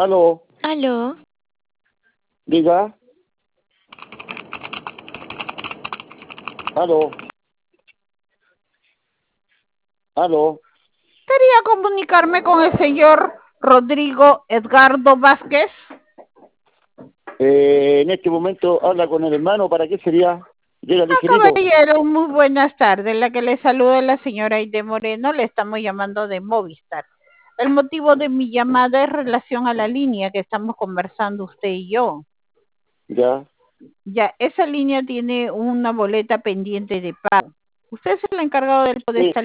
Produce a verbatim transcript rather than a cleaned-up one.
Aló, Aló, diga. Aló, aló. Quería comunicarme con el señor Rodrigo Edgardo Vázquez. Eh, en este momento habla con el hermano. ¿Para qué sería? Llega Ah, ligerito. caballero, muy buenas tardes. La que le saluda es la señora Aide Moreno. Le estamos llamando de Movistar. El motivo de mi llamada es relación a la línea que estamos conversando usted y yo. Ya. Ya, esa línea tiene una boleta pendiente de pago. Usted es el encargado del de Sí, esta